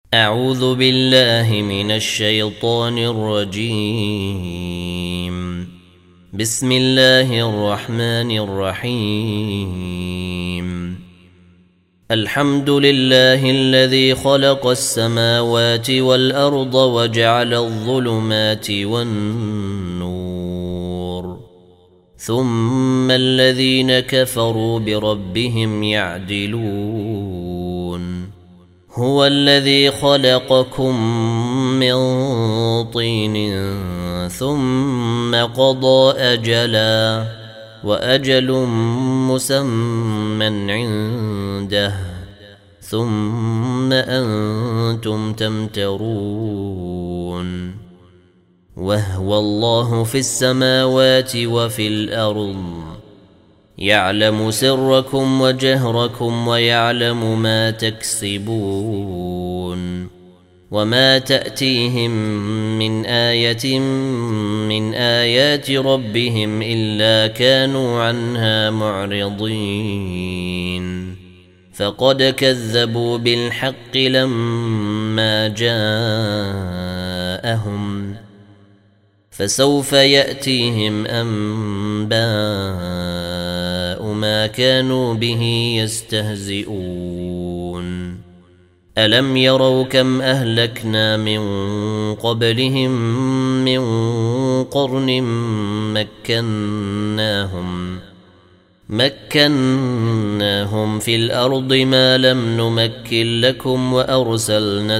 أعوذ بالله من الشيطان الرجيم. بسم الله الرحمن الرحيم. الحمد لله الذي خلق السماوات والأرض وجعل الظلمات والنور، ثم الذين كفروا بربهم يعدلون. هو الذي خلقكم من طين ثم قضى أجلا، وأجل مسمى عنده، ثم أنتم تمترون. وهو الله في السماوات وفي الأرض، يعلم سركم وجهركم ويعلم ما تكسبون. وما تأتيهم من آية من آيات ربهم إلا كانوا عنها معرضين. فقد كذبوا بالحق لما جاءهم، فسوف يأتيهم أنباء ما كانوا به يستهزئون. ألم يروا كم أهلكنا من قبلهم من قرن مكناهم في الأرض ما لم نمكن لكم، وأرسلنا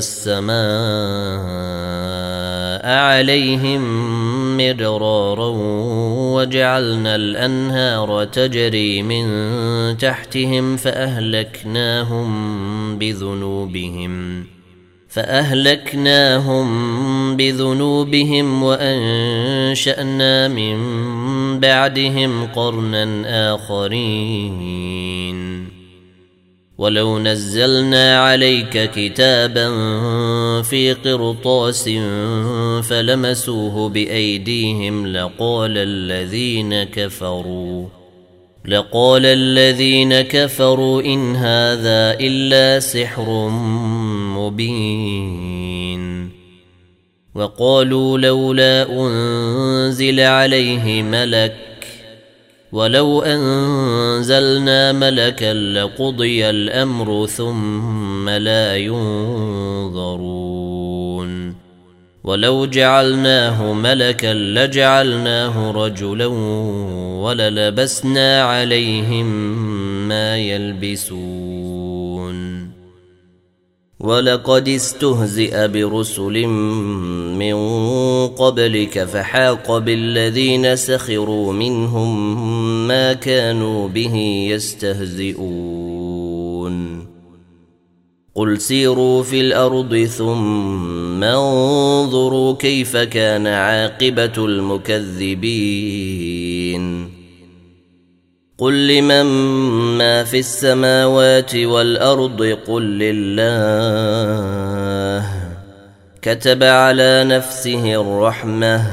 السماء عليهم مدرارا، وجعلنا الأنهار تجري من تحتهم فأهلكناهم بذنوبهم وأنشأنا من بعدهم قرنا آخرين. ولو نزلنا عليك كتابا في قرطاس فلمسوه بأيديهم لقال الذين كفروا إن هذا إلا سحر مبين. وقالوا لولا أنزل عليه ملك، ولو أنزلنا ملكا لقضي الأمر ثم لا ينظرون. ولو جعلناه ملكا لجعلناه رجلا وللبسنا عليهم ما يلبسون. ولقد استهزئ برسل من قبلك فحاق بالذين سخروا منهم ما كانوا به يستهزئون. قل سيروا في الأرض ثم انظروا كيف كان عاقبة المكذبين. قل لمن ما في السماوات والأرض قل لله. كتب على نفسه الرحمة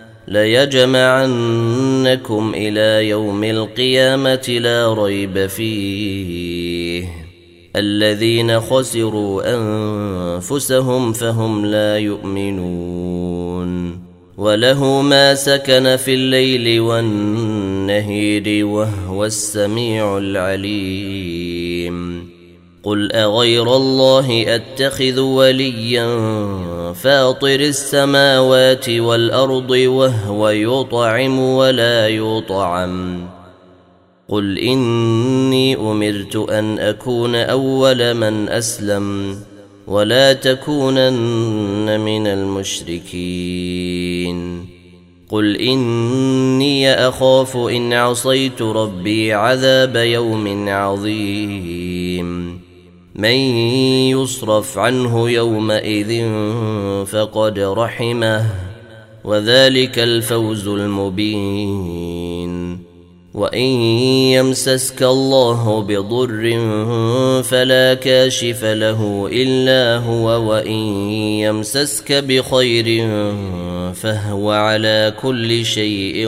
ليجمعنكم إلى يوم القيامة لا ريب فيه. الذين خسروا أنفسهم فهم لا يؤمنون. وله ما سكن في الليل والنهير وهو السميع العليم. قل أغير الله أتخذ وليا فاطر السماوات والأرض وهو يطعم ولا يطعم. قل إني أمرت أن أكون أول من أسلم ولا تكونن من المشركين. قل إني أخاف إن عصيت ربي عذاب يوم عظيم. من يصرف عنه يومئذ فقد رحمه، وذلك الفوز المبين. وإن يمسسك الله بضر فلا كاشف له إلا هو، وإن يمسسك بخير فهو على كل شيء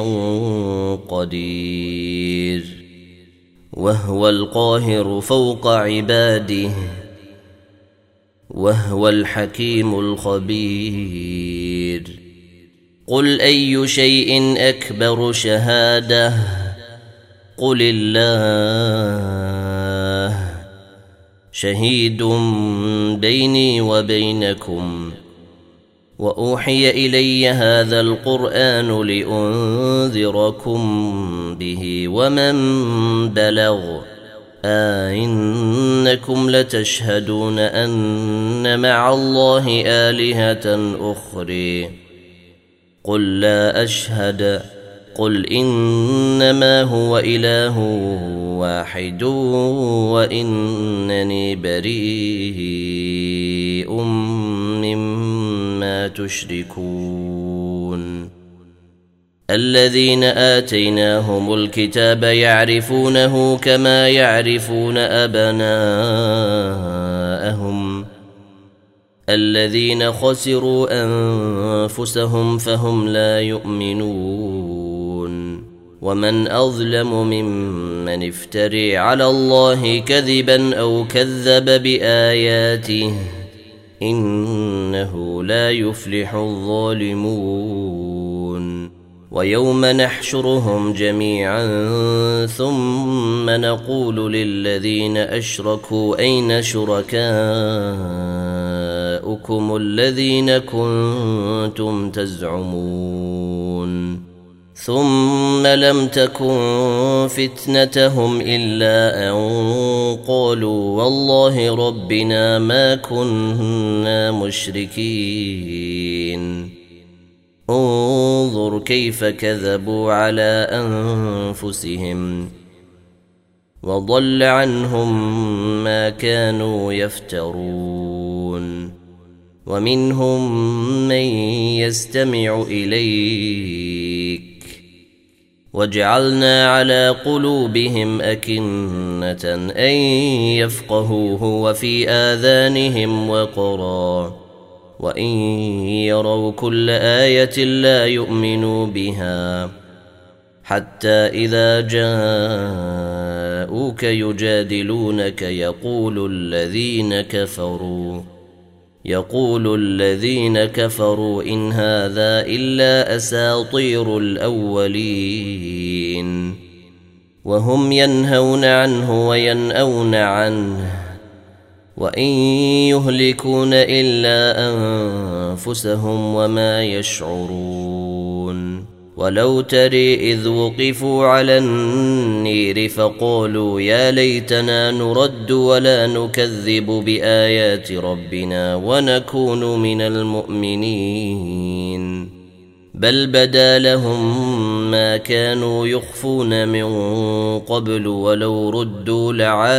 قدير. وهو القاهر فوق عباده وهو الحكيم الخبير. قل أي شيء أكبر شهادة؟ قل الله شهيد بيني وبينكم. وأوحي إلي هذا القرآن لأنذركم به ومن بلغ أئنكم لتشهدون أن مع الله آلهة أخرى؟ قل لا أشهد. قل إنما هو إله واحد وإنني بريء مما تشركون. الذين آتيناهم الكتاب يعرفونه كما يعرفون أبناءهم. الذين خسروا أنفسهم فهم لا يؤمنون. ومن أظلم ممن افتري على الله كذبا أو كذب بآياته إنه لا يفلح الظالمون. ويوم نحشرهم جميعا ثم نقول للذين أشركوا أين شركاؤكم الذين كنتم تزعمون؟ ثم لم تكن فتنتهم إلا أن قالوا والله ربنا ما كنا مشركين. انظر كيف كذبوا على أنفسهم وضل عنهم ما كانوا يفترون. ومنهم من يستمع إليك وجعلنا على قلوبهم أكنة أن يفقهوه وفي آذانهم وقرا وإن يروا كل آية لا يؤمنوا بها حتى إذا جاءوك يجادلونك يقول الذين كفروا إن هذا إلا أساطير الأولين. وهم ينهون عنه وينأون عنه وإن يهلكون إلا أنفسهم وما يشعرون. ولو تري إذ وقفوا على النير فقالوا يا ليتنا نرد ولا نكذب بآيات ربنا ونكون من المؤمنين. بل بدا لهم ما كانوا يخفون من قبل ولو ردوا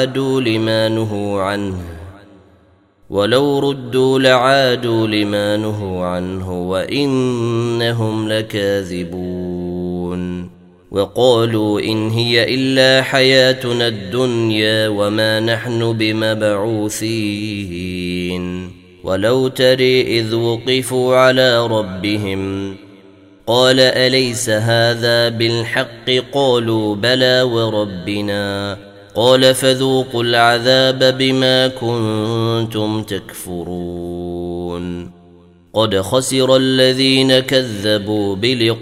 لعادوا لما نهوا عنه وإنهم لكاذبون. وقالوا إن هي إلا حياتنا الدنيا وما نحن بمبعوثين. ولو تري إذ وقفوا على ربهم قال أليس هذا بالحق؟ قالوا بلى وربنا. قال فذوقوا العذاب بما كنتم تكفرون. قد خسر الذين كذبوا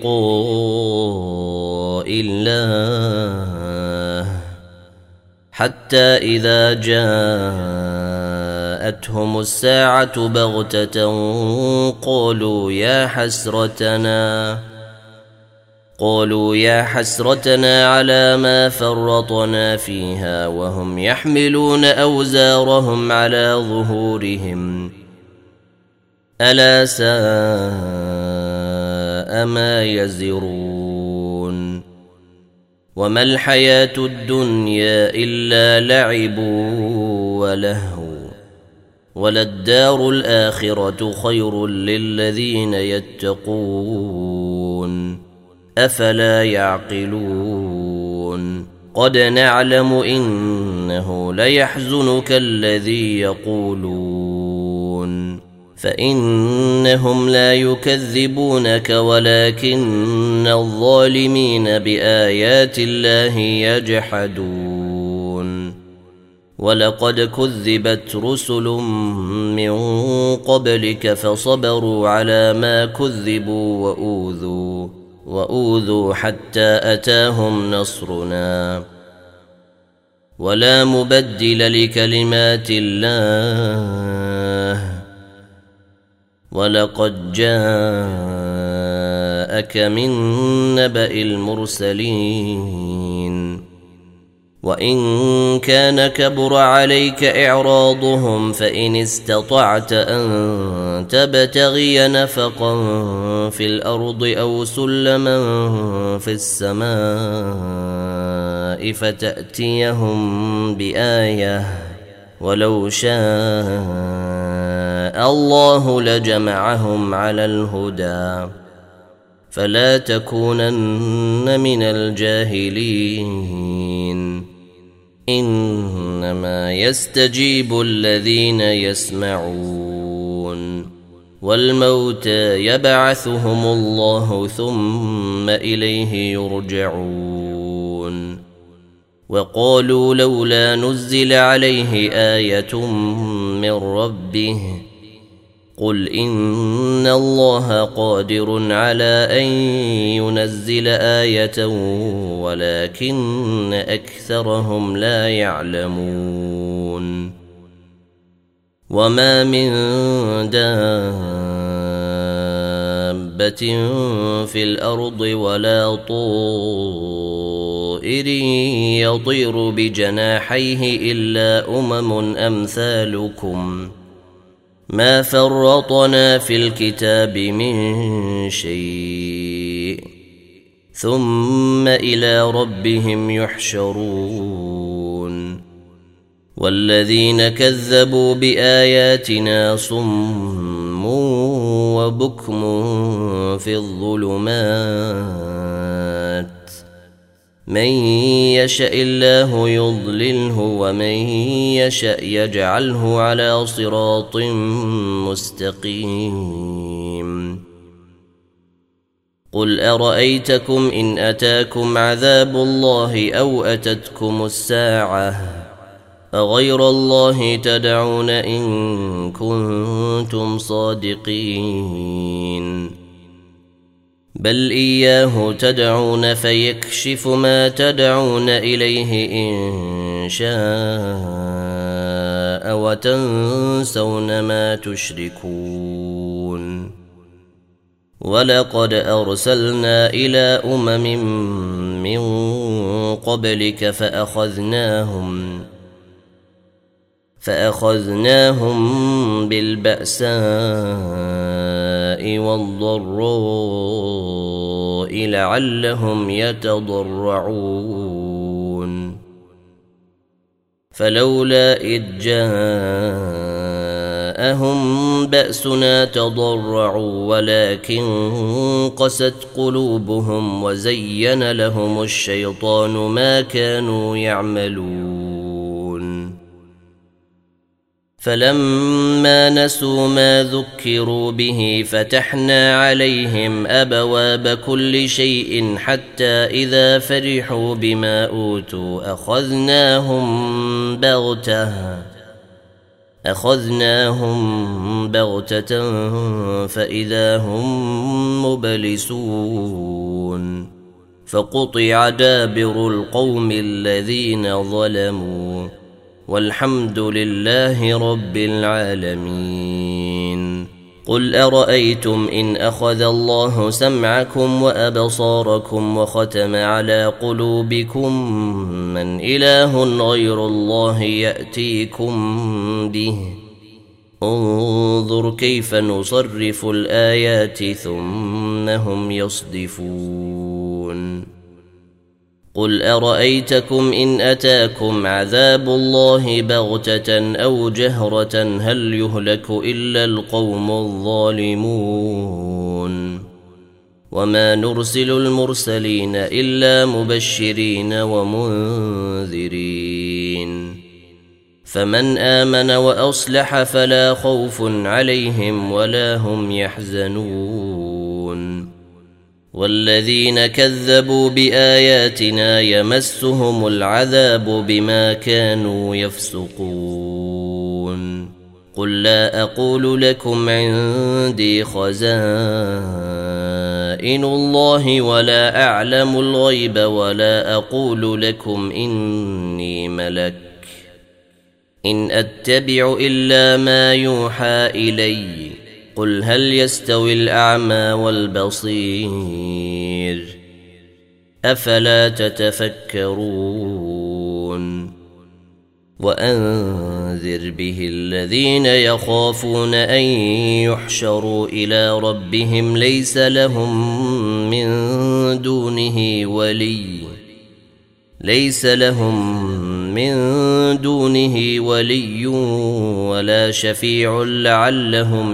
بلقاء الله حتى إذا جاءتهم الساعة بغتة قالوا يا حسرتنا على ما فرطنا فيها وهم يحملون أوزارهم على ظهورهم ألا ساء ما يزرون. وما الحياة الدنيا إلا لعب ولهو وللدار الآخرة خير للذين يتقون أفلا يعقلون. قد نعلم إنه ليحزنك الذي يقولون فإنهم لا يكذبونك ولكن الظالمين بآيات الله يجحدون. ولقد كذبت رسل من قبلك فصبروا على ما كذبوا وأوذوا حتى أتاهم نصرنا ولا مبدل لكلمات الله ولقد جاءك من نبأ المرسلين وإن كان كبر عليك إعراضهم فإن استطعت أن تبتغي نفقا في الأرض أو سلما في السماء فتأتيهم بآية ولو شاء الله لجمعهم على الهدى فلا تكونن من الجاهلين إنما يستجيب الذين يسمعون والموتى يبعثهم الله ثم إليه يرجعون وقالوا لولا نزل عليه آية من ربه قل إن الله قادر على أن ينزل آية ولكن أكثرهم لا يعلمون وما من دابة في الأرض ولا طائر يطير بجناحيه إلا أمم أمثالكم ما فرطنا في الكتاب من شيء ثم إلى ربهم يحشرون والذين كذبوا بآياتنا صم وبكم في الظلمات من يشاء الله يضلله ومن يشاء يجعله على صراط مستقيم قل أرأيتكم إن أتاكم عذاب الله أو أتتكم الساعة أغير الله تدعون إن كنتم صادقين بل إياه تدعون فيكشف ما تدعون إليه إن شاء وتنسون ما تشركون ولقد أرسلنا إلى أمم من قبلك فأخذناهم بالبأساء والضراء لعلهم يتضرعون فلولا إذ جاءهم بأسنا تضرعوا ولكن قست قلوبهم وزين لهم الشيطان ما كانوا يعملون فلما نسوا ما ذكروا به فتحنا عليهم أبواب كل شيء حتى إذا فرحوا بما أوتوا أخذناهم بغتة فإذا هم مبلسون فقطع دابر القوم الذين ظلموا والحمد لله رب العالمين قل أرأيتم إن أخذ الله سمعكم وأبصاركم وختم على قلوبكم من إله غير الله يأتيكم به انظر كيف نصرف الآيات ثم هم يصدفون قل أرأيتكم إن أتاكم عذاب الله بغتة أو جهرة هل يهلك إلا القوم الظالمون وما نرسل المرسلين إلا مبشرين ومنذرين فمن آمن وأصلح فلا خوف عليهم ولا هم يحزنون والذين كذبوا بآياتنا يمسهم العذاب بما كانوا يفسقون قل لا أقول لكم عندي خزائن الله ولا أعلم الغيب ولا أقول لكم إني ملك إن أتبع إلا ما يوحى إلي قل هل يستوي الأعمى والبصير أفلا تتفكرون وأنذر به الذين يخافون أن يحشروا إلى ربهم ليس لهم من دونه ولي ولا شفيع لعلهم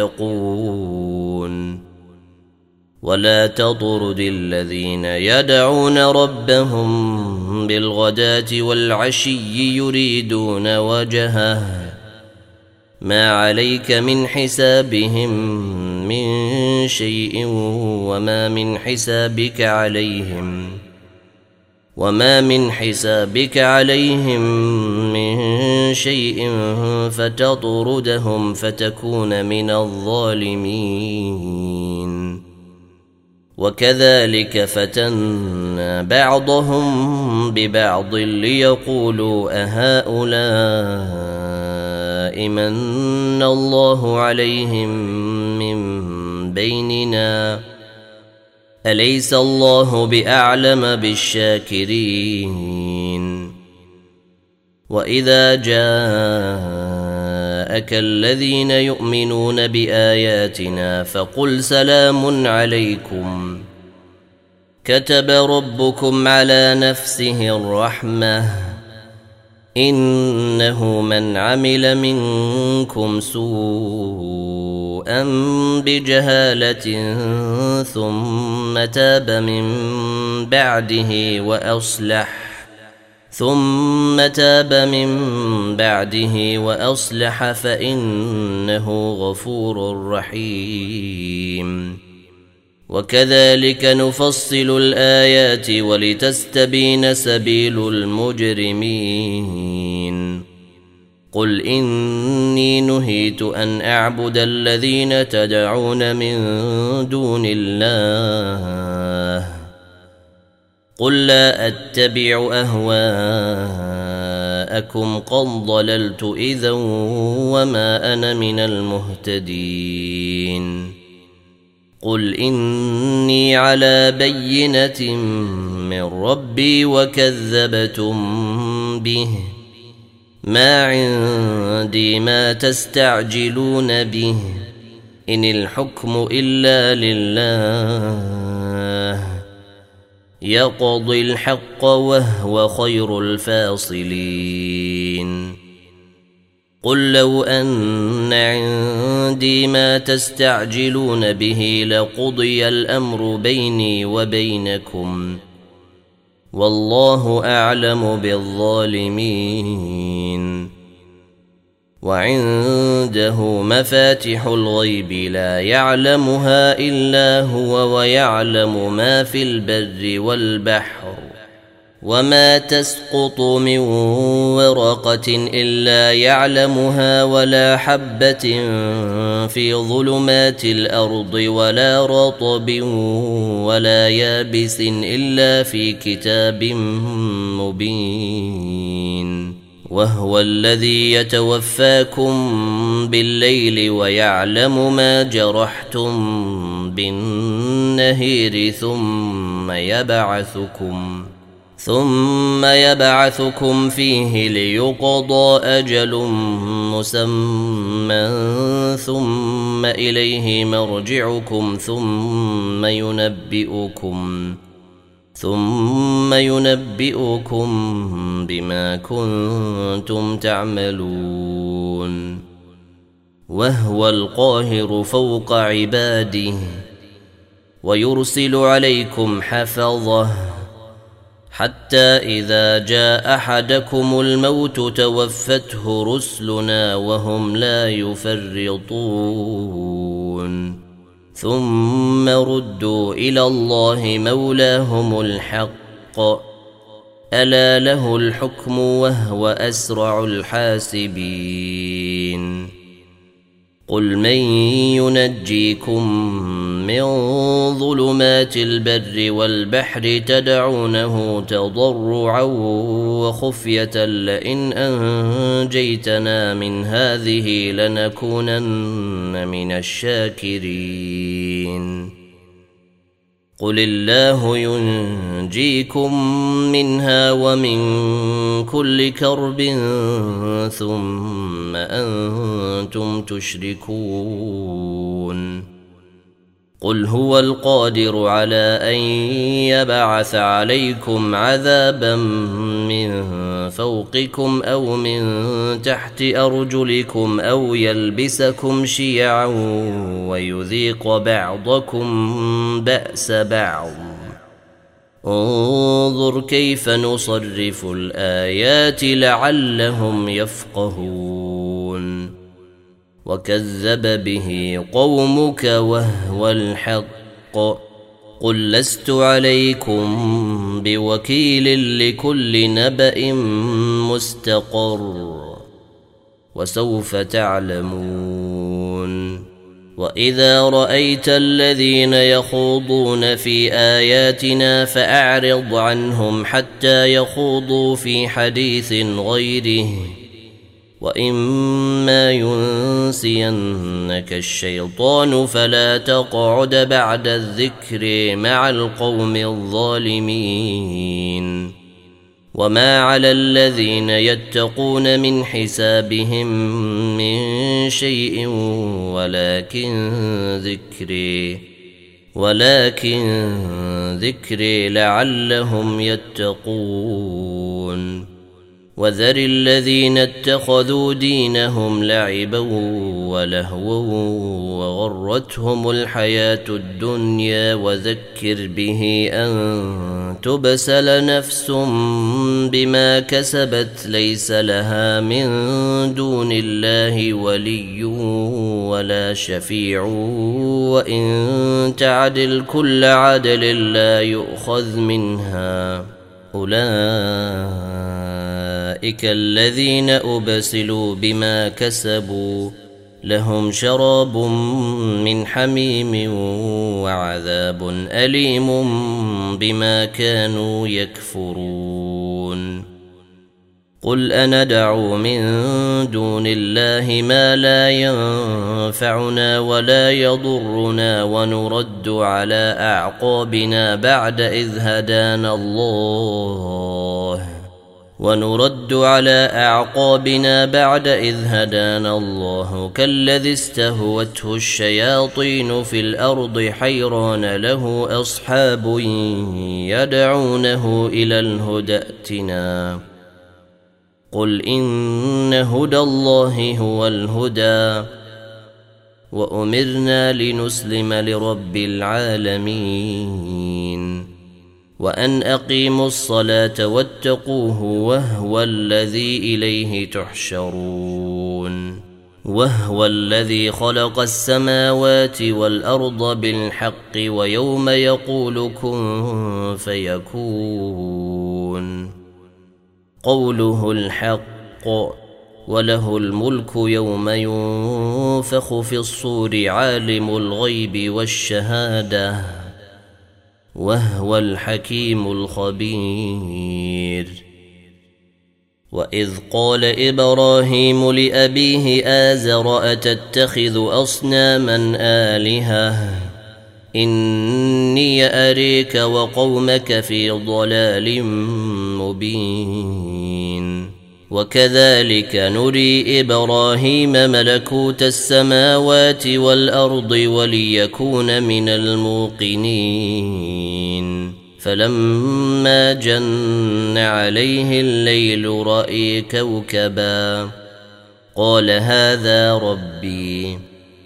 يتقون ولا تطرد الذين يدعون ربهم بالغداة والعشي يريدون وجهه ما عليك من حسابهم من شيء وما من حسابك عليهم من شيء فتطردهم فتكون من الظالمين وكذلك فتنا بعضهم ببعض ليقولوا أهؤلاء من الله عليهم من بيننا أليس الله بأعلم بالشاكرين وإذا جاءك الذين يؤمنون بآياتنا فقل سلام عليكم كتب ربكم على نفسه الرحمة إنه من عمل منكم سوءا بجهالة ثم تاب من بعده وأصلح فإنه غفور رحيم وكذلك نفصل الآيات ولتستبين سبيل المجرمين قل إني نهيت أن أعبد الذين تدعون من دون الله قل لا أتبع أهواءكم قد ضللت إذا وما أنا من المهتدين قل إني على بينة من ربي وكذبتم به ما عندي ما تستعجلون به إن الحكم إلا لله يقضي الحق وهو خير الفاصلين قل لو أن عندي ما تستعجلون به لقضي الأمر بيني وبينكم والله أعلم بالظالمين وعنده مفاتح الغيب لا يعلمها إلا هو ويعلم ما في البر والبحر وما تسقط من ورقة إلا يعلمها ولا حبة في ظلمات الأرض ولا رطب ولا يابس إلا في كتاب مبين وهو الذي يتوفاكم بالليل ويعلم ما جرحتم بالنهار ثم يبعثكم فيه ليقضى أجل مسمى ثم إليه مرجعكم ثم ينبئكم بما كنتم تعملون وهو القاهر فوق عباده ويرسل عليكم حفظه حتى إذا جاء أحدكم الموت توفته رسلنا وهم لا يفرطون ثم ردوا إلى الله مولاهم الحق ألا له الحكم وهو أسرع الحاسبين قل من ينجيكم من ظلمات البر والبحر تدعونه تضرعا وخفية لئن أنجيتنا من هذه لنكونن من الشاكرين قل الله ينجيكم منها ومن كل كرب ثم أنتم تشركون قل هو القادر على أن يبعث عليكم عذابا من فوقكم أو من تحت أرجلكم أو يلبسكم شيعا ويذيق بعضكم بأس بعض انظر كيف نصرف الآيات لعلهم يفقهون وكذب به قومك وهو الحق قل لست عليكم بوكيل لكل نبأ مستقر وسوف تعلمون وإذا رأيت الذين يخوضون في آياتنا فأعرض عنهم حتى يخوضوا في حديث غيره وإما ينسينك الشيطان فلا تقعد بعد الذكر مع القوم الظالمين وما على الذين يتقون من حسابهم من شيء ولكن ذكري لعلهم يتقون وذر الذين اتخذوا دينهم لعبا ولهوا وغرتهم الحياة الدنيا وذكر به أن تبسل نفس بما كسبت ليس لها من دون الله ولي ولا شفيع وإن تعدل كل عدل لا يؤخذ منها أولئك الذين أبسلوا بما كسبوا لهم شراب من حميم وعذاب أليم بما كانوا يكفرون قل أندعو من دون الله ما لا ينفعنا ولا يضرنا ونرد على أعقابنا بعد إذ هدانا الله كالذي استهوته الشياطين في الأرض حيران له أصحاب يدعونه إلى الهدى ائتنا قل إن هدى الله هو الهدى وأمرنا لنسلم لرب العالمين وأن أقيموا الصلاة واتقوه وهو الذي إليه تحشرون وهو الذي خلق السماوات والأرض بالحق ويوم يقول كن فيكون قوله الحق وله الملك يوم ينفخ في الصور عالم الغيب والشهادة وهو الحكيم الخبير وإذ قال إبراهيم لأبيه آزر أتتخذ أصناما آلهة إني أريك وقومك في ضلال مبين وكذلك نري إبراهيم ملكوت السماوات والأرض وليكون من الموقنين فلما جن عليه الليل رأى كوكبا قال هذا ربي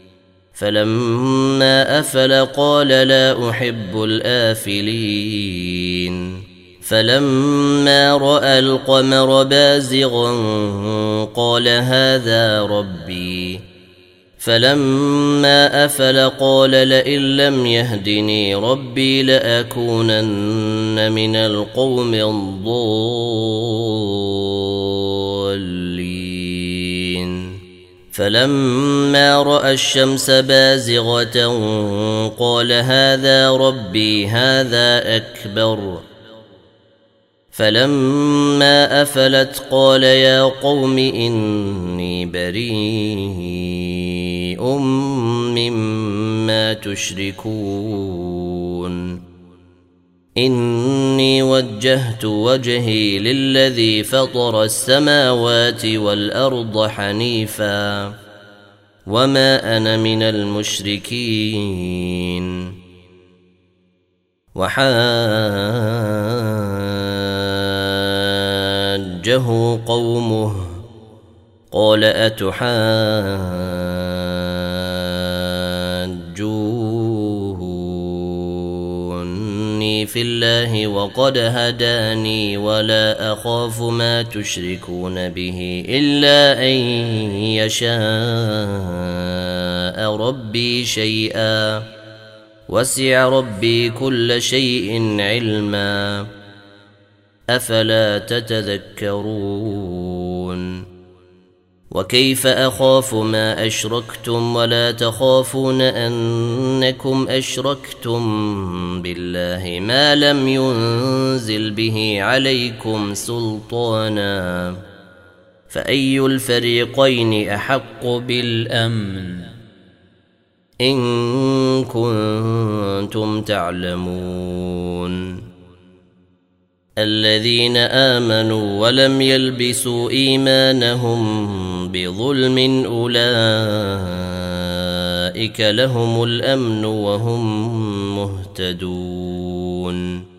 فلما أفل قال لا أحب الآفلين فلما رأى القمر بازغا قال هذا ربي فلما أفل قال لئن لم يهدني ربي لأكونن من القوم الضالين. فلما رأى الشمس بازغة قال هذا ربي هذا أكبر. فلما أفلت قال يا قوم إني بريء مما تشركون إني وجهت وجهي للذي فطر السماوات والأرض حنيفا وما أنا من المشركين. وحاجه قومه قال أتحاجوني في الله وقد هداني ولا أخاف ما تشركون به إلا أن يشاء ربي شيئا وسع ربي كل شيء علما أفلا تتذكرون. وكيف أخاف ما أشركتم ولا تخافون أنكم أشركتم بالله ما لم ينزل به عليكم سلطانا فأي الفريقين أحق بالأمن إن كنتم تعلمون. الذين آمنوا ولم يلبسوا إيمانهم بظلم أولئك لهم الأمن وهم مهتدون.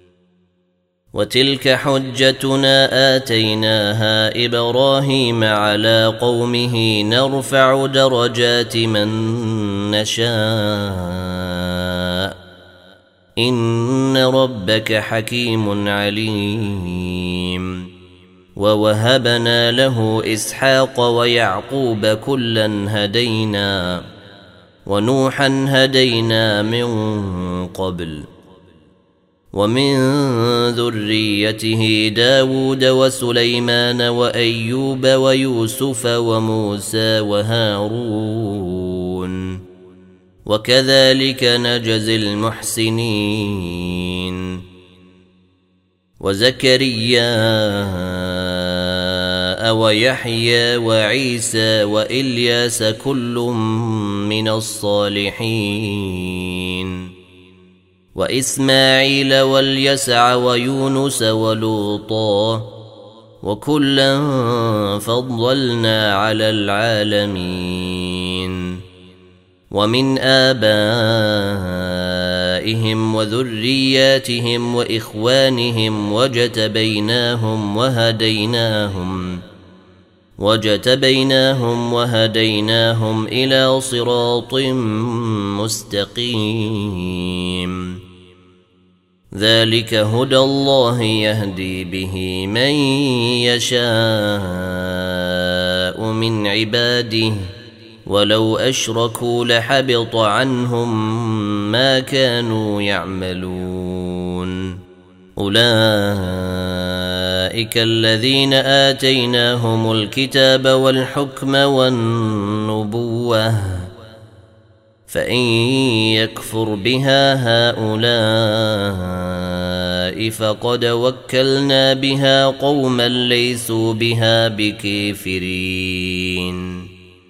وتلك حجتنا آتيناها إبراهيم على قومه نرفع درجات من نشاء إن ربك حكيم عليم. ووهبنا له إسحاق ويعقوب كلا هدينا ونوحا هدينا من قبل ومن ذريته داود وسليمان وأيوب ويوسف وموسى وهارون وكذلك نجزي المحسنين. وزكريا ويحيى وعيسى وإلياس كل من الصالحين وإسماعيل واليسع ويونس ولوطا وكلا فضلنا على العالمين. ومن آبائهم وذرياتهم وإخوانهم وجتبيناهم وهديناهم إلى صراط مستقيم. ذلك هدى الله يهدي به من يشاء من عباده ولو أشركوا لحبط عنهم ما كانوا يعملون. أولئك الذين آتيناهم الكتاب والحكم والنبوة فإن يكفر بها هؤلاء فقد وكلنا بها قوما ليسوا بها بكافرين.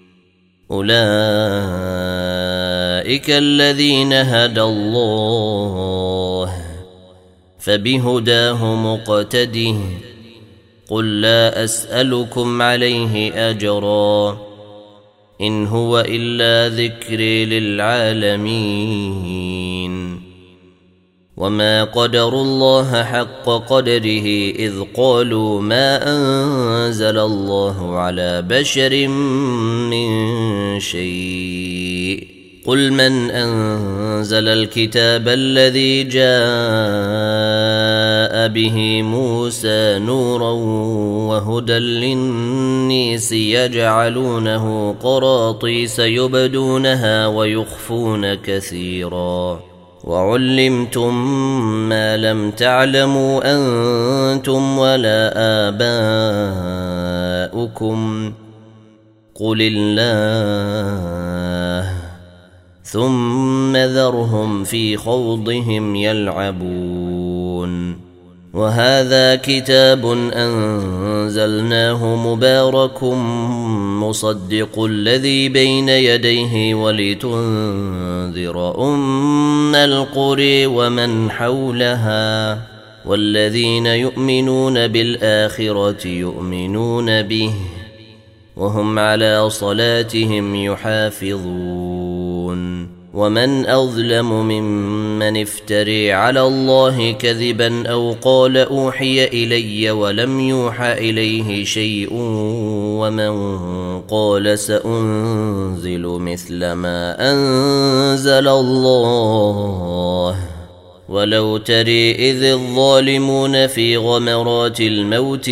أولئك الذين هدى الله فبهداه مقتده قل لا أسألكم عليه أجرا إن هو إلا ذكر للعالمين. وما قدروا الله حق قدره إذ قالوا ما أنزل الله على بشر من شيء قل من أنزل الكتاب الذي جاء أوحى به موسى نورا وهدى للناس يجعلونه قراطيس يبدونها ويخفون كثيرا وعلمتم ما لم تعلموا أنتم ولا آباؤكم قل الله ثم ذرهم في خوضهم يلعبون وهذا كتاب أنزلناه مبارك مصدق الذي بين يديه ولتنذر أم القرى ومن حولها والذين يؤمنون بالآخرة يؤمنون به وهم على صلاتهم يحافظون ومن أظلم ممن افتري على الله كذبا أو قال أوحي إلي ولم يوحى إليه شيء ومن قال سأنزل مثل ما أنزل الله ولو تري إذ الظالمون في غمرات الموت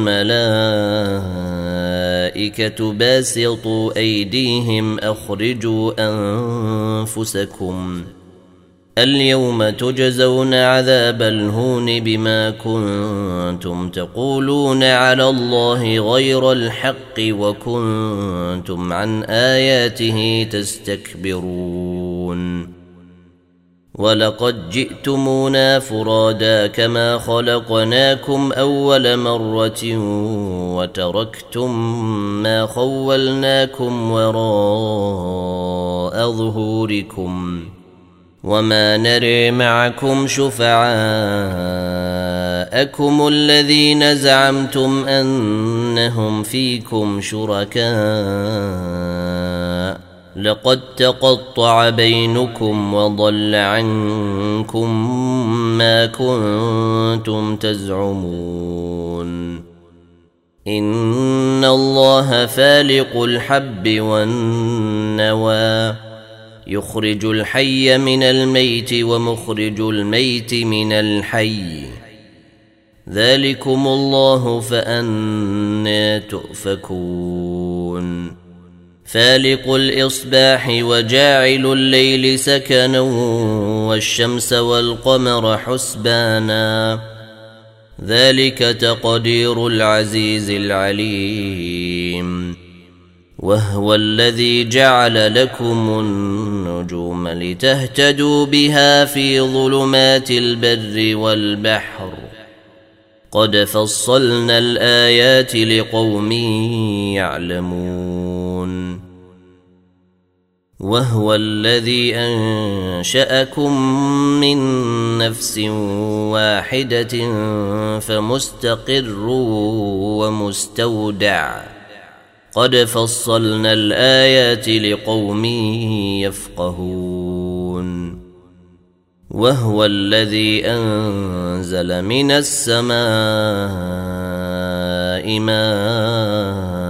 والملائكة باسطوا أيديهم أخرجوا أنفسكم اليوم تجزون عذاب الهون بما كنتم تقولون على الله غير الحق وكنتم عن آياته تستكبرون ولقد جئتمونا فرادا كما خلقناكم أول مرة وتركتم ما خولناكم وراء ظهوركم وما نري معكم شفعاءكم الذين زعمتم أنهم فيكم شركاء لقد تقطع بينكم وضل عنكم ما كنتم تزعمون إن الله فالق الحب والنوى يخرج الحي من الميت ومخرج الميت من الحي ذلكم الله فأنى تؤفكون فالق الإصباح وجاعل الليل سكنا والشمس والقمر حسبانا ذلك تقدير العزيز العليم وهو الذي جعل لكم النجوم لتهتدوا بها في ظلمات البر والبحر قد فصلنا الآيات لقوم يعلمون وهو الذي أنشأكم من نفس واحدة فمستقر ومستودع قد فصلنا الآيات لقوم يفقهون وهو الذي أنزل من السماء ماء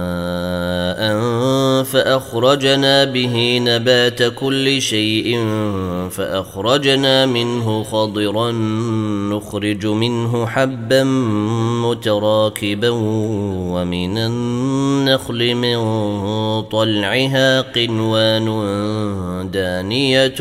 فأخرجنا به نبات كل شيء فأخرجنا منه خضرا نخرج منه حبا متراكبا ومن النخل من طلعها قنوان دانية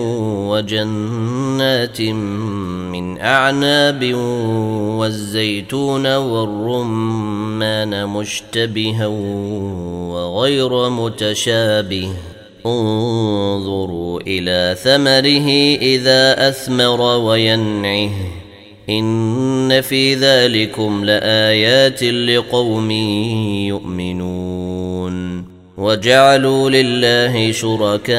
وجنات من أعناب والزيتون والرمان مشتبها وغير متشابه انظروا إلى ثمره إذا أثمر وينعه إن في ذلكم لآيات لقوم يؤمنون وجعلوا لله شركاء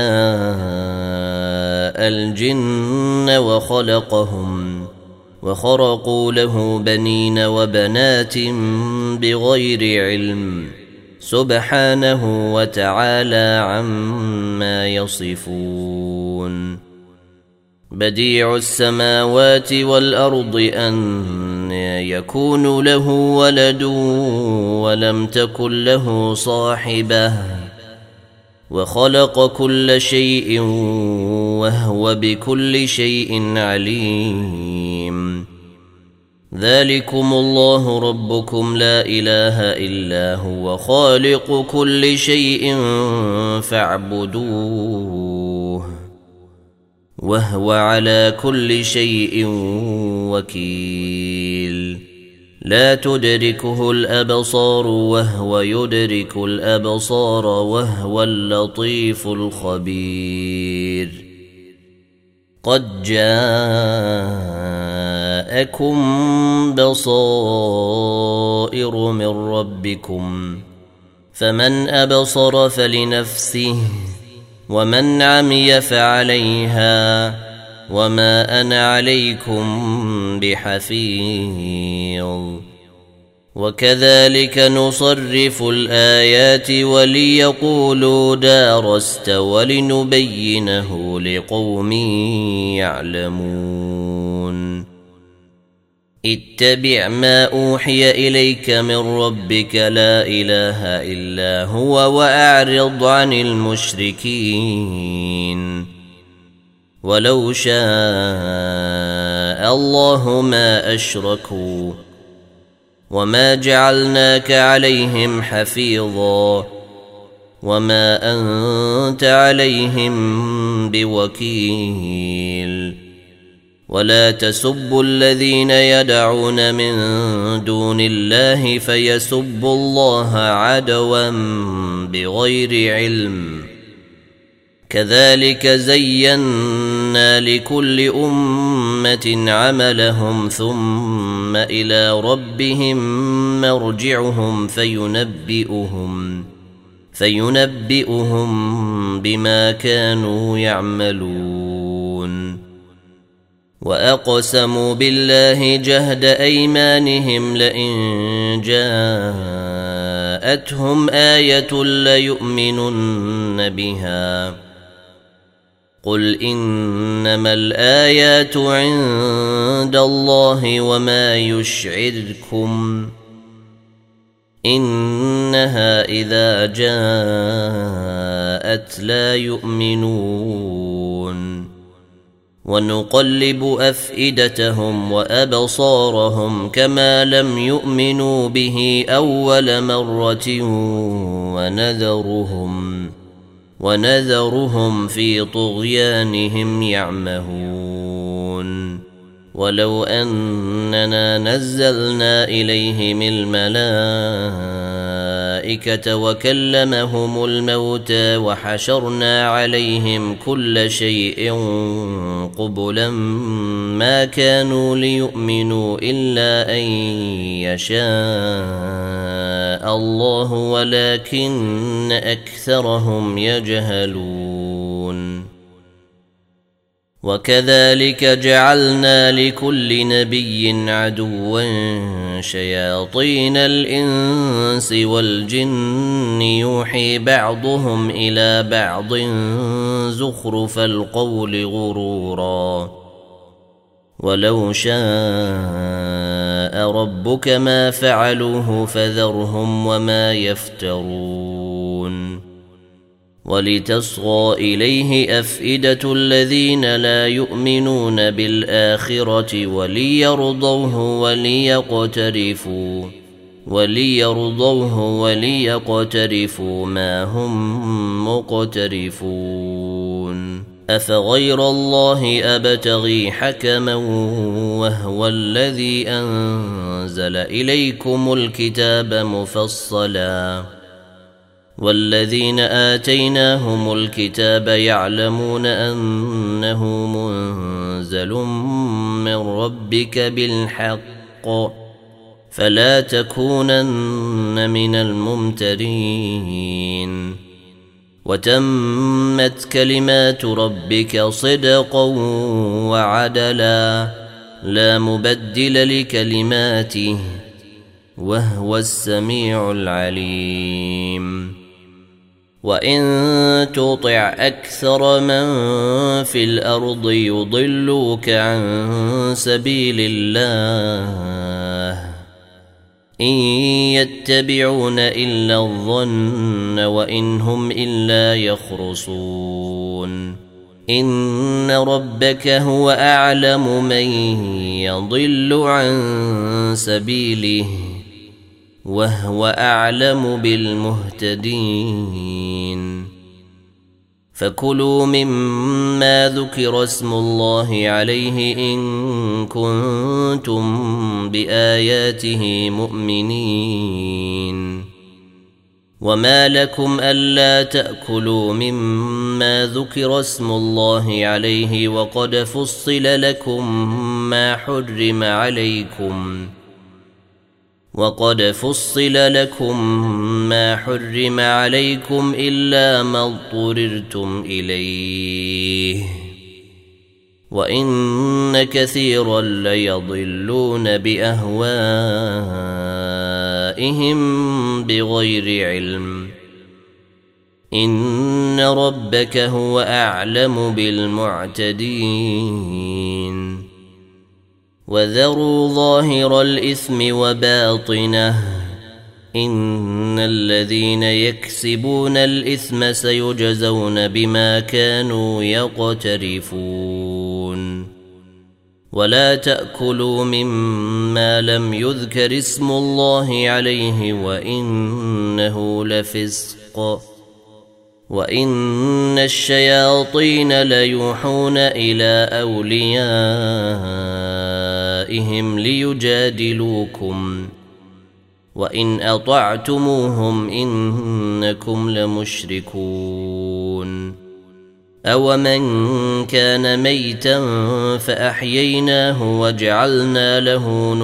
الجن وخلقهم وخرقوا له بنين وبنات بغير علم سبحانه وتعالى عما يصفون بديع السماوات والأرض أن يكون له ولد ولم تكن له صاحبة وخلق كل شيء وهو بكل شيء عليم ذلكم الله ربكم لا إله إلا هو خالق كل شيء فاعبدوه وهو على كل شيء وكيل لا تدركه الأبصار وهو يدرك الأبصار وهو اللطيف الخبير قد جاءكم بصائر من ربكم فمن أبصر فلنفسه ومن عمي فعليها وما أنا عليكم بحفيظ وكذلك نصرف الآيات وليقولوا درست ولنبينه لقوم يعلمون اتبع ما أوحي إليك من ربك لا إله إلا هو وأعرض عن المشركين ولو شاء الله ما أشركوا وما جعلناك عليهم حفيظا وما أنت عليهم بوكيل ولا تسبوا الذين يدعون من دون الله فيسبوا الله عدوا بغير علم كذلك زينا لكل أمة عملهم ثم إلى ربهم مرجعهم فينبئهم بما كانوا يعملون وأقسموا بالله جهد أيمانهم لئن جاءتهم آية ليؤمنن بها قل إنما الآيات عند الله وما يشعركم إنها إذا جاءت لا يؤمنون ونقلب أفئدتهم وأبصارهم كما لم يؤمنوا به أول مرة ونذرهم في طغيانهم يعمهون ولو أننا نزلنا إليهم الملائكة وكلمهم الموتى وحشرنا عليهم كل شيء قبلا ما كانوا ليؤمنوا إلا أن يشاء الله ولكن أكثرهم يجهلون وكذلك جعلنا لكل نبي عدوا شياطين الإنس والجن يوحي بعضهم إلى بعض زخرف القول غرورا ولو شاء ربك ما فعلوه فذرهم وما يفترون ولتصغى إليه أفئدة الذين لا يؤمنون بالآخرة وليرضوه وليقترفوا ما هم مقترفون أفغير الله أبتغي حكما وهو الذي أنزل إليكم الكتاب مفصلا والذين آتيناهم الكتاب يعلمون أنه منزل من ربك بالحق فلا تكونن من الممترين وتمت كلمات ربك صدقا وعدلا لا مبدل لكلماته وهو السميع العليم وإن تطع أكثر من في الأرض يضلوك عن سبيل الله إن يتبعون إلا الظن وإن هم إلا يخرصون إن ربك هو أعلم من يضل عن سبيله وهو أعلم بالمهتدين فكلوا مما ذكر اسم الله عليه إن كنتم بآياته مؤمنين وما لكم ألا تأكلوا مما ذكر اسم الله عليه وقد فصل لكم ما حرم عليكم إلا ما اضطررتم إليه وإن كثيرا ليضلون بأهوائهم بغير علم إن ربك هو أعلم بالمعتدين وذروا ظاهر الإثم وباطنه إن الذين يكسبون الإثم سيجزون بما كانوا يقترفون ولا تأكلوا مما لم يذكر اسم الله عليه وإنه لفسق وإن الشياطين ليوحون إلى أوليائهم ليجادلوكم وإن أطعتموهم إنكم لمشركون أومن كان ميتا فأحييناه وجعلنا له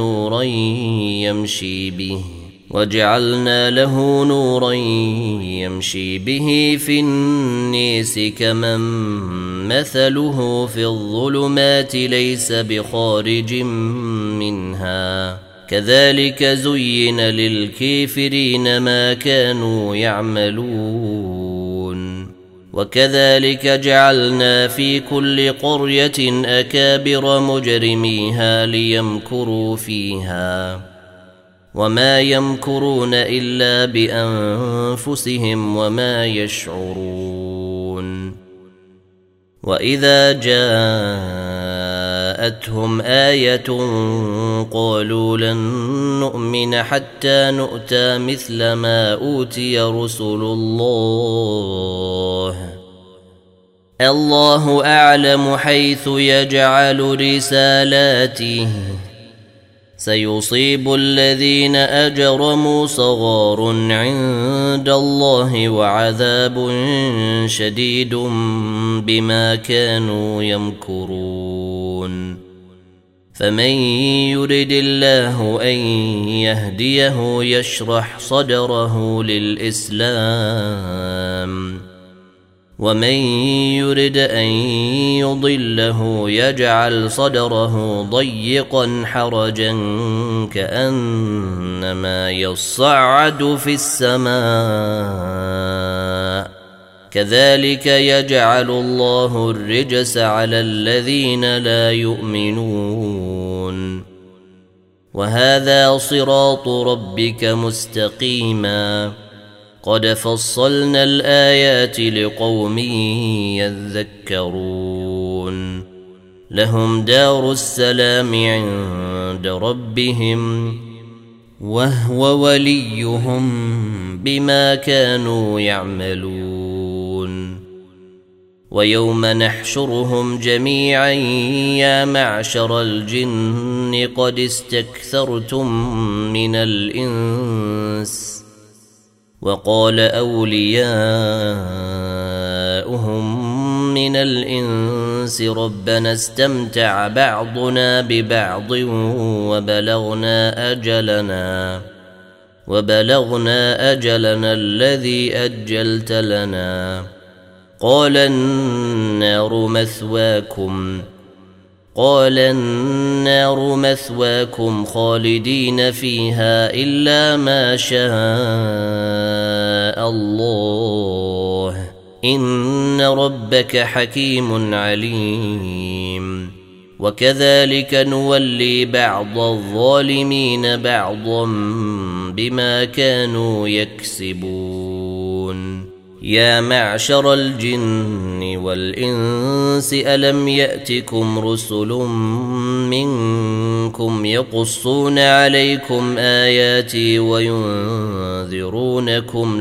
نورا يمشي به في النيس كمن مثله في الظلمات ليس بخارج منها كذلك زين للكافرين ما كانوا يعملون وكذلك جعلنا في كل قرية أكابر مجرميها ليمكروا فيها وما يمكرون إلا بأنفسهم وما يشعرون وإذا جاءتهم آية قالوا لن نؤمن حتى نؤتى مثل ما أوتي رسل الله أعلم حيث يجعل رسالاته سيصيب الذين أجرموا صغار عند الله وعذاب شديد بما كانوا يمكرون فمن يرد الله أن يهديه يشرح صدره للإسلام ومن يرد أن يضله يجعل صدره ضيقا حرجا كأنما يصعد في السماء كذلك يجعل الله الرجس على الذين لا يؤمنون وهذا صراط ربك مستقيما قد فصلنا الآيات لقوم يذكرون لهم دار السلام عند ربهم وهو وليهم بما كانوا يعملون ويوم نحشرهم جميعا يا معشر الجن قد استكثرتم من الإنس وقال أولياؤهم من الإنس ربنا استمتع بعضنا ببعض وبلغنا أجلنا الذي أجلت لنا قال النار مثواكم خالدين فيها إلا ما شاء الله إن ربك حكيم عليم وكذلك نولي بعض الظالمين بعضا بما كانوا يكسبون يا معشر الجن والإنس ألم يأتكم رسل منكم يقصون عليكم آياتي وينذرونكم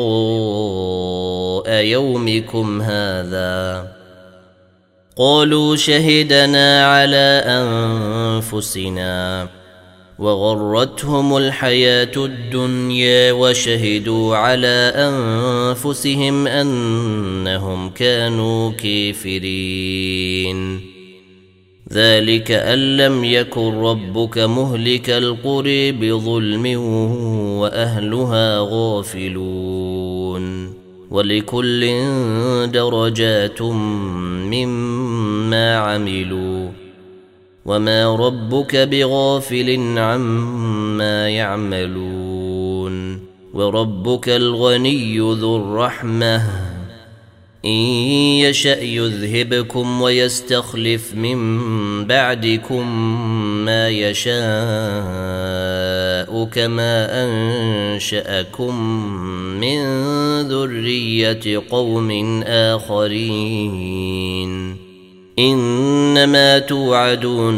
لقاء يومكم هذا قالوا شهدنا على أنفسنا وغرتهم الحياة الدنيا وشهدوا على أنفسهم أنهم كانوا كافرين ذلك أن لم يكن ربك مهلك القرى بظلم وأهلها غافلون ولكل درجات مما عملوا وما ربك بغافل عما يعملون وربك الغني ذو الرحمة إن يشأ يذهبكم ويستخلف من بعدكم ما يشاء كما أنشأكم من ذرية قوم آخرين إنما توعدون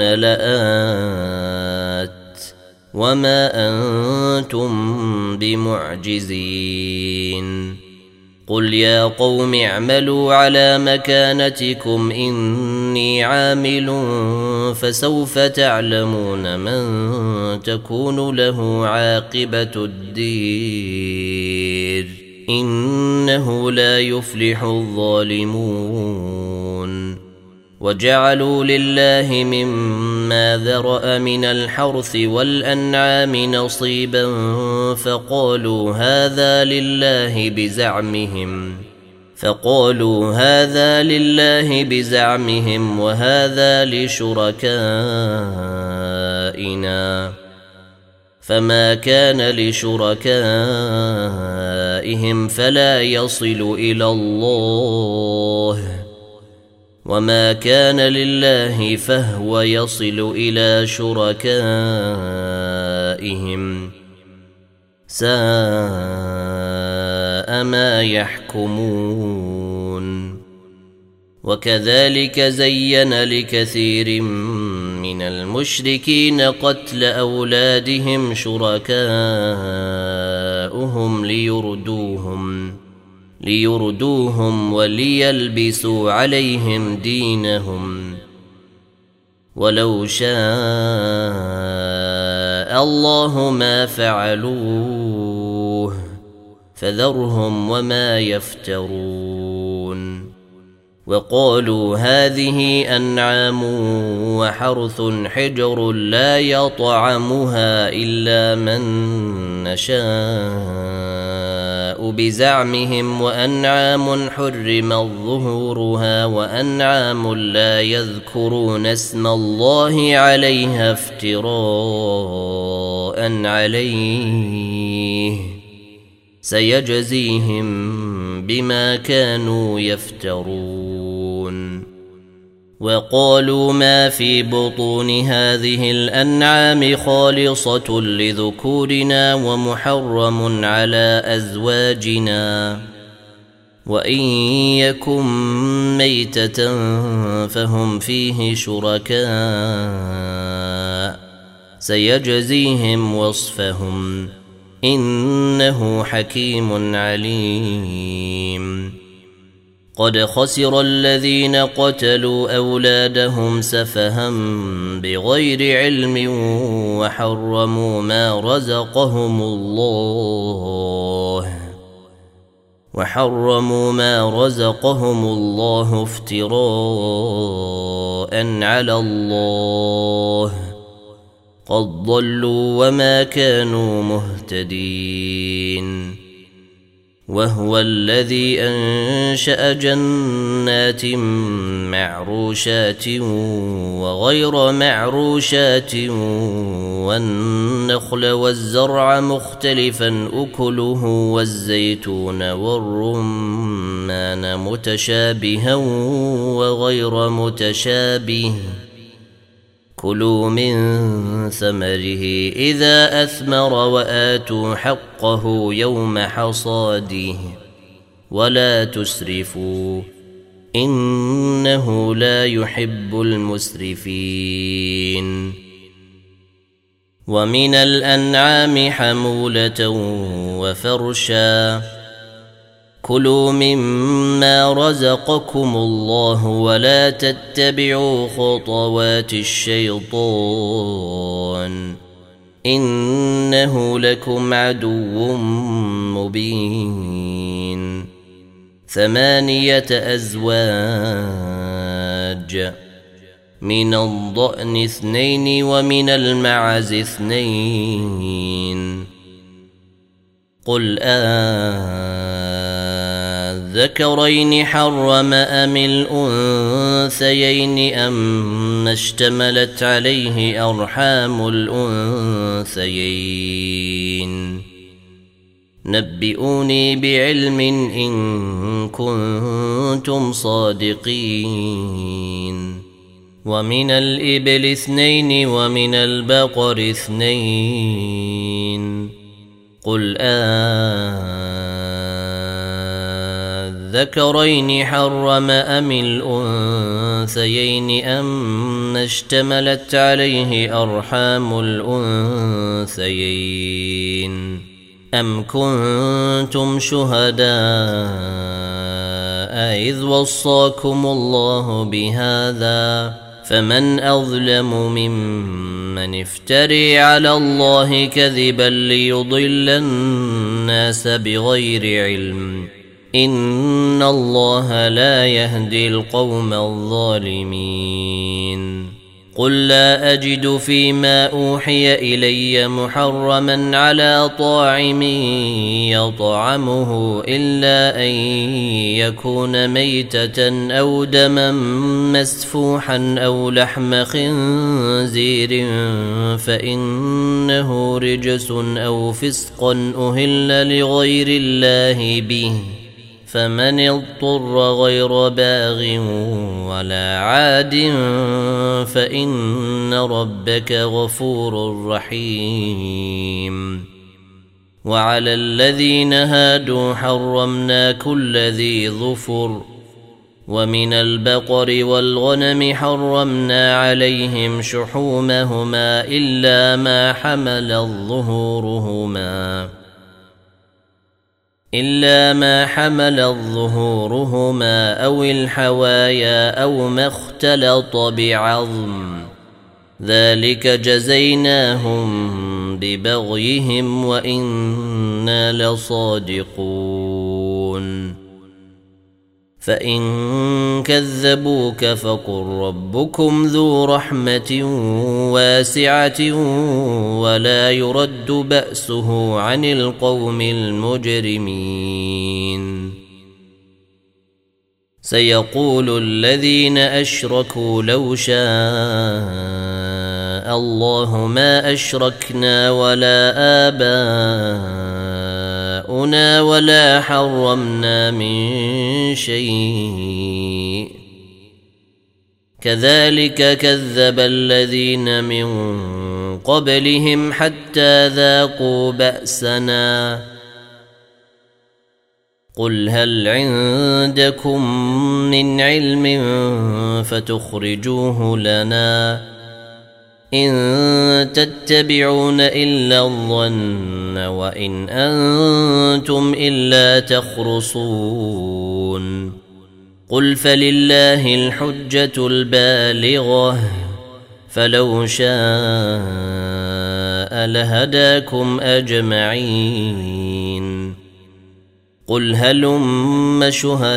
لآت وما أنتم بمعجزين قل يا قوم اعملوا على مكانتكم إني عامل فسوف تعلمون من تكون له عاقبة الدير إنه لا يفلح الظالمون وجعلوا لله مما ذرأ من الحرث والأنعام نصيبا فقالوا هذا لله بزعمهم وهذا لشركائنا فما كان لشركائهم فلا يصل إلى الله وما كان لله فهو يصل إلى شركائهم ساء ما يحكمون وكذلك زين لكثير من المشركين قتل أولادهم شركاؤهم ليردوهم وليلبسوا عليهم دينهم ولو شاء الله ما فعلوه فذرهم وما يفترون وقالوا هذه أنعام وحرث حجر لا يطعمها إلا من نشاء بزعمهم وأنعام حرمت ظهورها وأنعام لا يذكرون اسم الله عليها افتراء عليه سيجزيهم بما كانوا يفترون وقالوا ما في بطون هذه الأنعام خالصة لذكورنا ومحرم على أزواجنا وإن يكن ميتة فهم فيه شركاء سيجزيهم وصفهم إنه حكيم عليم قد خسر الذين قتلوا أولادهم سفها بغير علم وحرموا ما رزقهم الله افتراء على الله قد ضلوا وما كانوا مهتدين وهو الذي أنشأ جنات معروشات وغير معروشات والنخل والزرع مختلفا أكله والزيتون والرمان متشابها وغير متشابه كلوا من ثمره إذا أثمر وآتوا حقه يوم حصاده ولا تسرفوا إنه لا يحب المسرفين. ومن الأنعام حمولة وفرشا كلوا مما رزقكم الله ولا تتبعوا خطوات الشيطان إنه لكم عدو مبين. 8 أزواج من الضأن 2 ومن المعز 2 قل الذكرين حرم أم الأنثيين أم اشتملت عليه أرحام الأنثيين نبئوني بعلم إن كنتم صادقين. ومن الإبل 2 ومن البقر 2 قل الذكرين حرم أم الأنثيين أم اشتملت عليه أرحام الأنثيين أم كنتم شهداء إذ وصاكم الله بهذا فمن أظلم ممن افتري على الله كذبا ليضل الناس بغير علم إن الله لا يهدي القوم الظالمين. قل لا أجد فيما أوحي إلي محرما على طاعم يطعمه إلا أن يكون ميتة أو دما مسفوحا أو لحم خنزير فإنه رجس أو فسقا أهل لغير الله به فمن اضطر غير باغ ولا عاد فإن ربك غفور رحيم. وعلى الذين هادوا حرمنا كل ذي ظفر ومن البقر والغنم حرمنا عليهم شحومهما إلا ما حمل ظهورهما أو الحوايا أو ما اختلط بعظم ذلك جزيناهم ببغيهم وإنا لصادقون. فإن كذبوك فقل ربكم ذو رحمة واسعة ولا يرد بأسه عن القوم المجرمين. سيقول الذين أشركوا لو شاء الله ما أشركنا ولا آباؤنا ولا حرمنا من شيء كذلك كذب الذين من قبلهم حتى ذاقوا بأسنا. قل هل عندكم من علم فتخرجوه لنا إن تتبعون إلا الظن وإن أنتم إلا تخرصون. قل فلله الحجة البالغة فلو شاء لهداكم أجمعين. قل هلم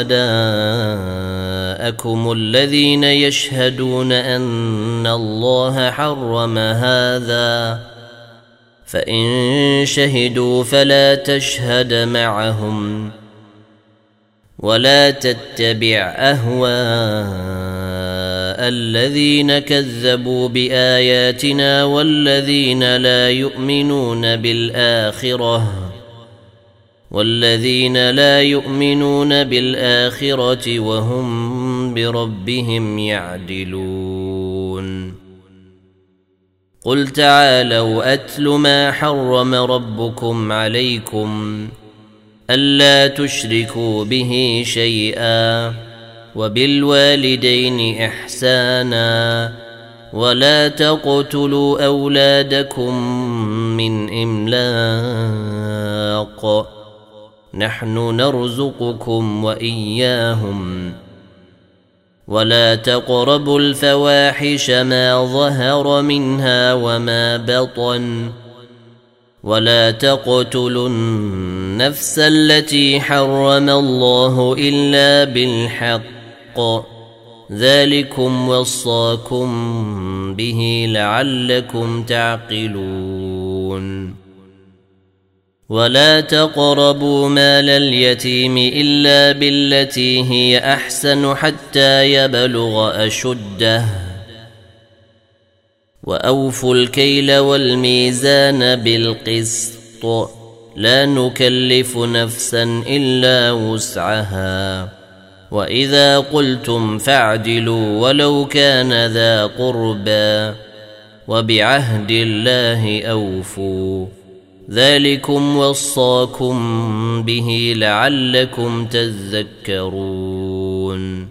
شهداءكم الذين يشهدون أن الله حرم هذا فإن شهدوا فلا تشهد معهم ولا تتبع أهواء الذين كذبوا بآياتنا والذين لا يؤمنون بالآخرة وهم بربهم يعدلون. قل تعالوا أتل ما حرم ربكم عليكم ألا تشركوا به شيئا وبالوالدين إحسانا ولا تقتلوا أولادكم من إملاق نحن نرزقكم وإياهم ولا تقربوا الفواحش ما ظهر منها وما بطن ولا تقتلوا النفس التي حرم الله إلا بالحق ذلكم وصاكم به لعلكم تعقلون ولا تقربوا مال اليتيم إلا بالتي هي أحسن حتى يبلغ أشده وأوفوا الكيل والميزان بالقسط لا نكلف نفسا إلا وسعها وإذا قلتم فاعدلوا ولو كان ذا قربى وبعهد الله أوفوا ذلكم وصاكم به لعلكم تذكرون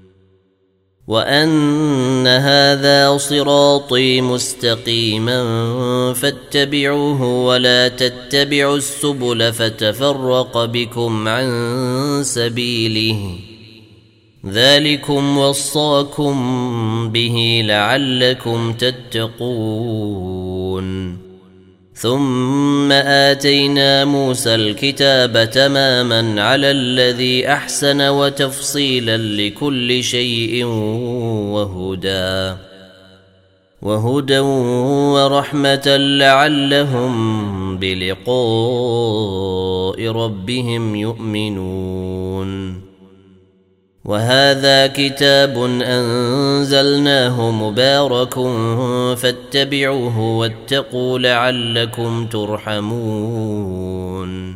وأن هذا صراطي مستقيما فاتبعوه ولا تتبعوا السبل فتفرق بكم عن سبيله ذلكم وصاكم به لعلكم تتقون ثم آتينا موسى الكتاب تماما على الذي أحسن وتفصيلا لكل شيء وهدى ورحمة لعلهم بلقاء ربهم يؤمنون وهذا كتاب أنزلناه مبارك فاتبعوه واتقوا لعلكم ترحمون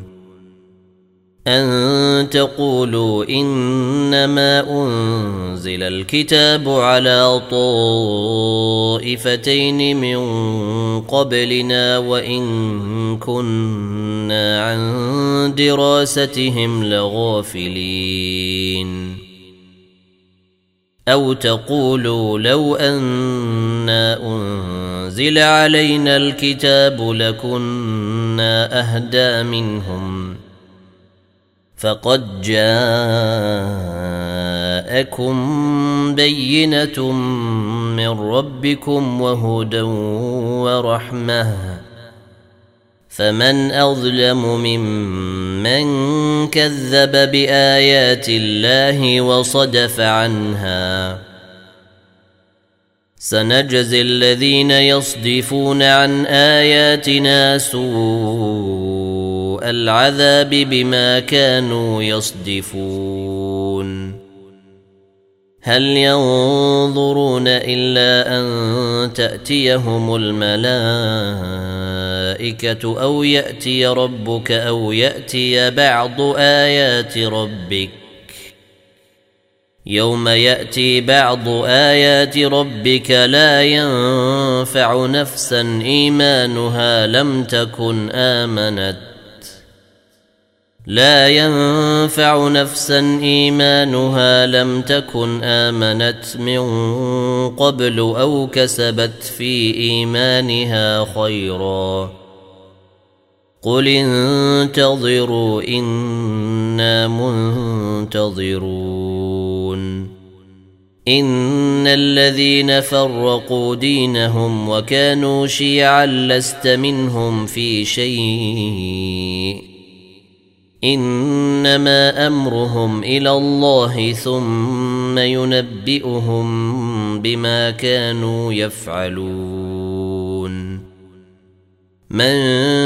أن تقولوا إنما أنزل الكتاب على طائفتين من قبلنا وإن كنا عن دراستهم لغافلين أو تقولوا لو أنا أنزل علينا الكتاب لكنا أهدى منهم فقد جاءكم بينة من ربكم وهدى ورحمة فمن أظلم ممن كذب بآيات الله وصدف عنها سنجزي الذين يصدفون عن آياتنا سوء العذاب بما كانوا يصدفون هل ينظرون إلا أن تأتيهم الملائكة أو يأتي ربك أو يأتي بعض آيات ربك يوم يأتي بعض آيات ربك لا ينفع نفسا إيمانها لم تكن آمنت من قبل أو كسبت في إيمانها خيرا قل انتظروا إنا منتظرون إن الذين فرقوا دينهم وكانوا شيعا لست منهم في شيء إنما أمرهم إلى الله ثم ينبئهم بما كانوا يفعلون من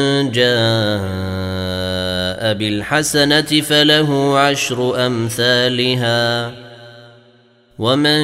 جاء بالحسنة فله عشر أمثالها ومن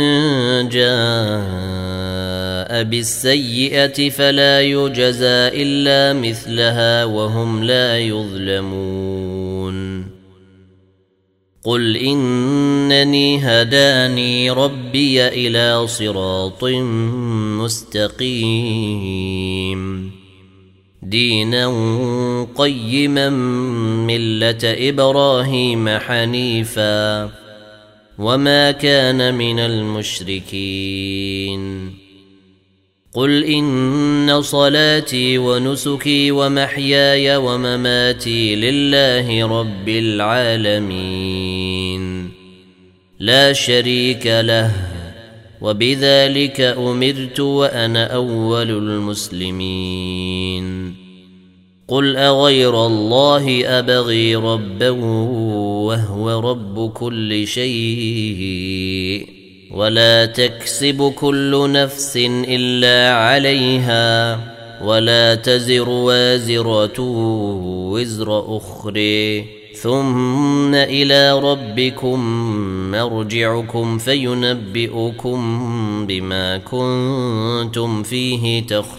جاء بالسيئة فلا يجزى إلا مثلها وهم لا يظلمون قل إنني هداني ربي إلى صراط مستقيم دينا قيما ملة إبراهيم حنيفا وما كان من المشركين قل إن صلاتي ونسكي ومحياي ومماتي لله رب العالمين لا شريك له وبذلك أمرت وأنا أول المسلمين قل أغير الله أبغي ربا وهو رب كل شيء ولا تكسب كل نفس إلا عليها ولا تزر وازرة وزر أخرى ثم إلى ربكم مرجعكم فينبئكم بما كنتم فيه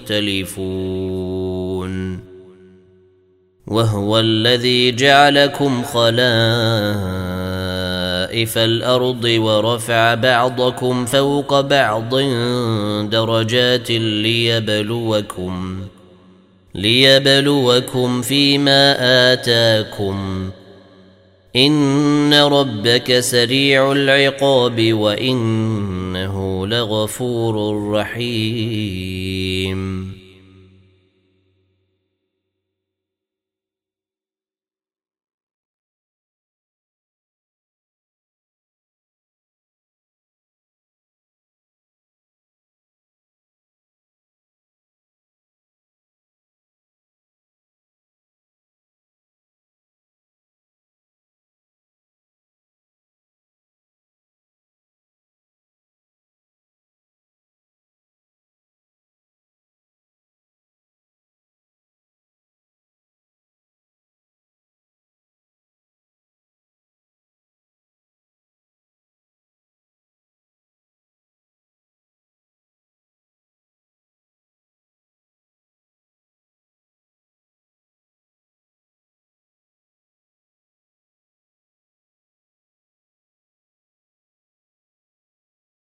تختلفون وهو الذي جعلكم خلائف الأرض ورفع بعضكم فوق بعض درجات ليبلوكم فيما آتاكم إن ربك سريع العقاب وإنه لغفور رحيم